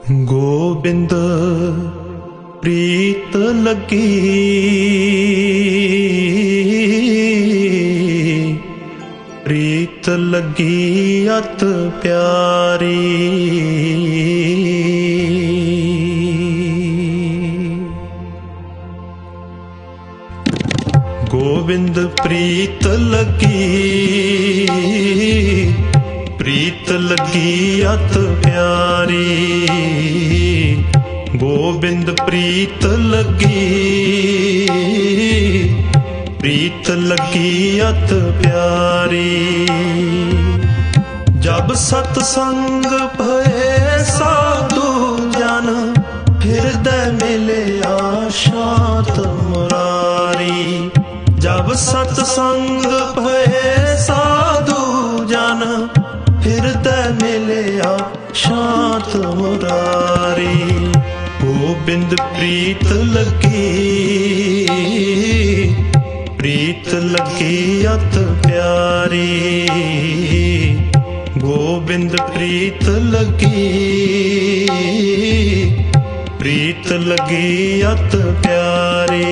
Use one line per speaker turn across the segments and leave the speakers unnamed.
गोबिंद प्रीत लगी, प्रीत लगी अत प्यारी। गोबिंद प्रीत लगी, प्रीत लगी अत प्यारी। गोबिंद प्रीत लगी, प्रीत लगी अत प्यारी। जब सतसंग भये साधु जन, हृदय मिले शांत मुरारी। जब सतसंग भये साधु जन, हृदय मिले शांत मुरारी। गोबिंद प्रीत लगी, प्रीत लगी अत प्यारी। गोबिंद प्रीत लगी, प्रीत लगी अत प्यारी।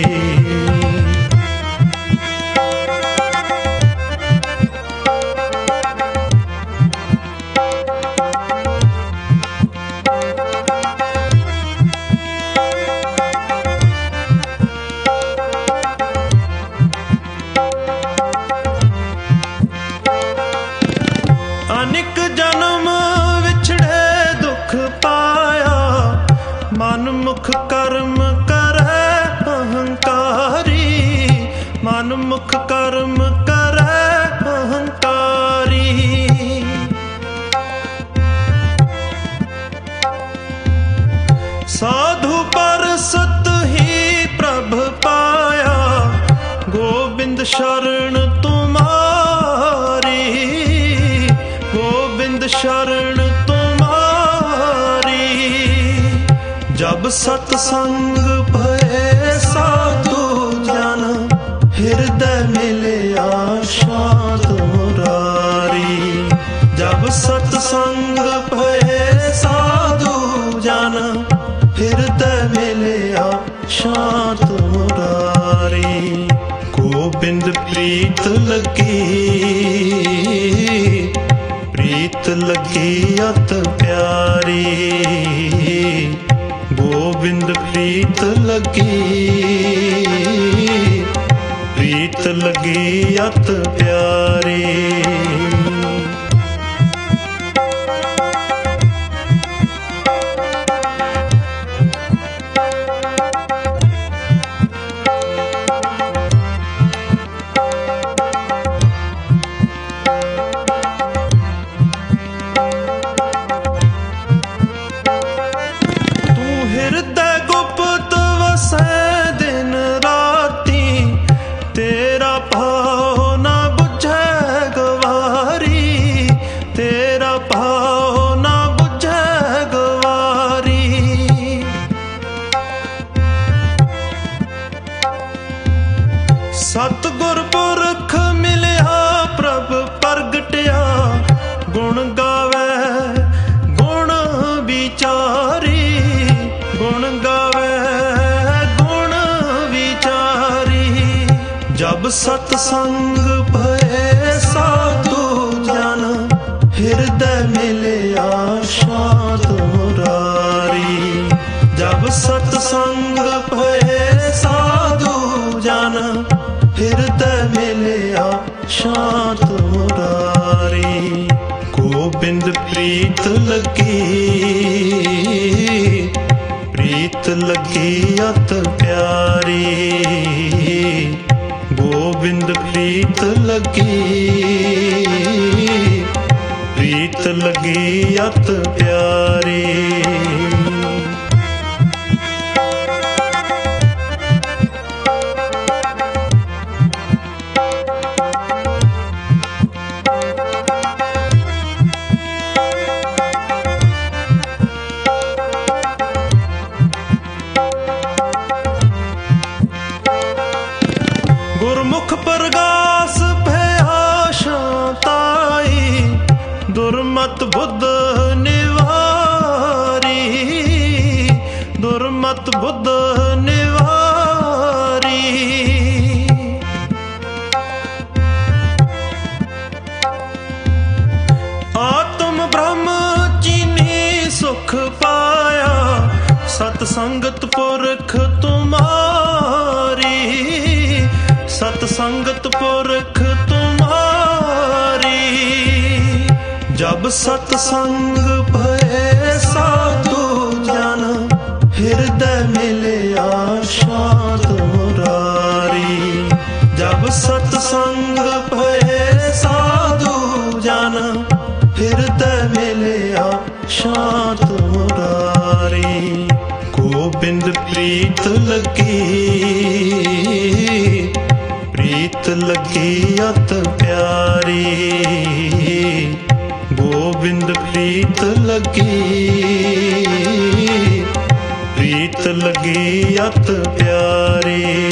अनेक जन्म विछड़े दुख पाया, मन मुख कर्म करे अहंकारी। मन मुख कर्म करे अहंकारी। साधु पर सत ही प्रभ पाया, गोबिंद शरण तुम्हारी। गोबिंद शरण तुम्हारी। जब सतसंग भये साधु जन, हृदय मिले शांत मुरारी। जब सतसंग भये साधु जन, हृदय मिले शांत मुरारी। गोबिंद प्रीत लगी, प्रीत लगी अत प्यारी। गोबिंद प्रीत लगी, प्रीत लगी अत प्यारी। हृदय गुप्त वसै दिन राती, तेरा भाव न बुझै गवारी। तेरा भाव न बुझै गवारी। सतगुर पुरख मिलिया प्रभ प्रगटिया, गुण गावे गुण विचारी। गुण गावे गुण विचारी। जब सतसंग भये साधु जन, हृदय मिले शांत मुरारी। जब सतसंग भये साधु जन, हृदय मिले शांत मुरारी। गोबिंद प्रीत लगी, प्रीत लगी अत प्यारी। गोबिंद प्रीत लगी, प्रीत लगी अत प्यारी। गुरमुख प्रगास भया शांताई, दुर्मत बुद्ध निवारी। ਗੁਰਮਤਿ ਬੁੱਧ ਨਿਵਾਰੀ। ਆਤਮ ਬ੍ਰਹਮ ਚੀਨੀ ਸੁਖ ਪਾਇਆ, ਸਤ ਸੰਗਤ ਪੁਰਖ ਤੁਮਾਰੀ। ਸਤ ਸੰਗਤ ਪੁਰਖ ਤੁਮਾਰੀ। ਜਬ ਸਤ ਸੰਗ ਭਏ ਸਾਧੂ ਜਨ, ਹਿਰਦੈ ਮਿਲਿਆ ਸ਼ਾਂਤ ਮੁਰਾਰੀ। ਜਬ ਸਤ ਸੰਗ ਭਏ ਸਾਧੂ ਜਨ, ਹਿਰਦੈ ਮਿਲਿਆ ਸ਼ਾਂਤ ਮੁਰਾਰੀ। ਗੋਬਿੰਦ ਪ੍ਰੀਤ ਲੱਗੀ, ਪ੍ਰੀਤ ਲੱਗੀ ਅਤ ਪਿਆਰੀ। ਗੋਬਿੰਦ ਪ੍ਰੀਤ ਲੱਗੀ, ਪ੍ਰੀਤ ਲੱਗੀ ਅਤ ਪਿਆਰੀ।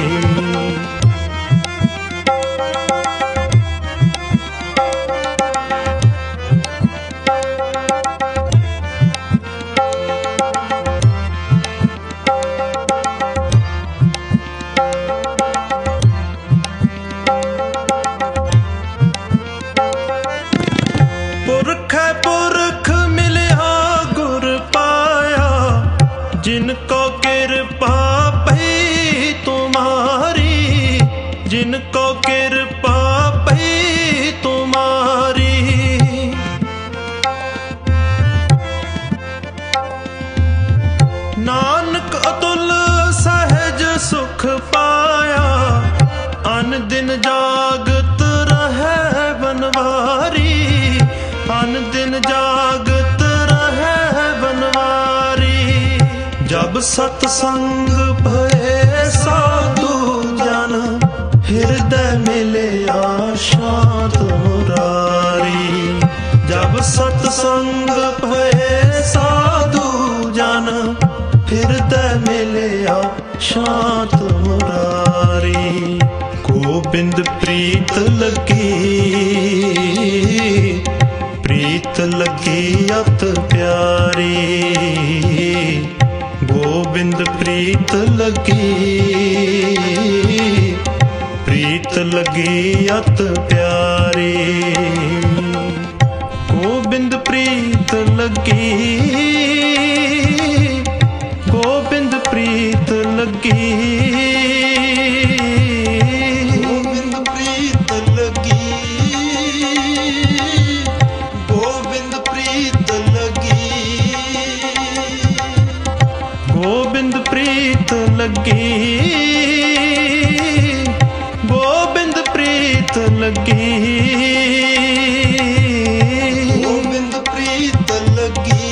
पुरखै पुरख मिलिया गुर पाया, जिनको कृपा पई तुम्हारी। जिनको कृपा पई तुम्हारी। नानक अतुल सहज सुख पाया, अन दिन जागत रहै बनवारी। अन दिन जागत रहै बनवारी। जब सतसंग भये साधु जन, हृदय मिलिया शांत मुरारी। जब सतसंग भये साधु जन, हृदय मिलिया शांत मुरारी। गोबिंद प्रीत लगी, प्रीत लगी अत प्यारी। गोबिंद प्रीत लगी, प्रीत लगी अत प्यारी। गोबिंद प्रीत लगी, गोबिंद प्रीत लगी। गोबिंद प्रीत लगी, गोबिंद प्रीत लगी। गोबिंद प्रीत लगी,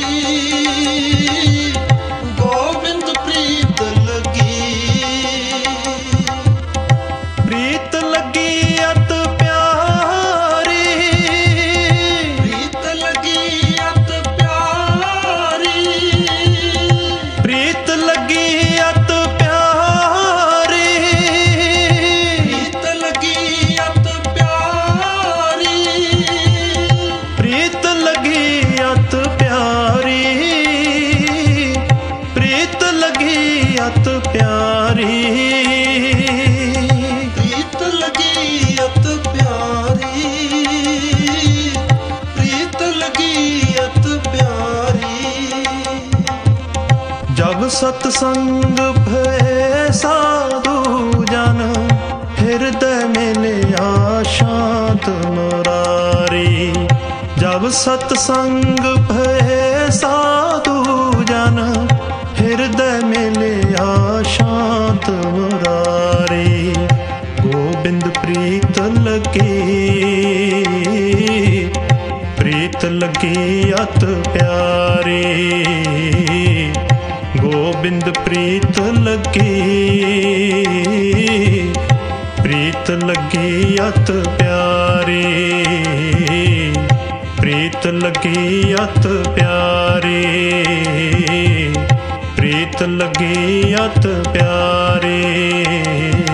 गोबिंद प्रीत लगी। प्रीत लगी अत प्यारी, प्रीत लगी अत प्यारी। प्रीत लगी अत प्यारी, प्रीत लगी अत प्यारी। प्रीत लगी अत प्यारी, प्रीत लगी अत प्यारी। प्रीत लगी अत प्यारी, प्रीत लगी अत प्यारी। जब सतसंग भये साधु जन, हृदय मिलिया शांत मुरारी। जब सतसंग भये साधु जन, हृदय मिलिया शांत मुरारी। गोबिंद प्रीत लगी, प्रीत लगी अत प्यारी। गोबिंद प्रीत लगी, प्रीत लगी अत प्यारी। प्रीत लगी अत प्यारी, प्रीत लगी अत प्यारी।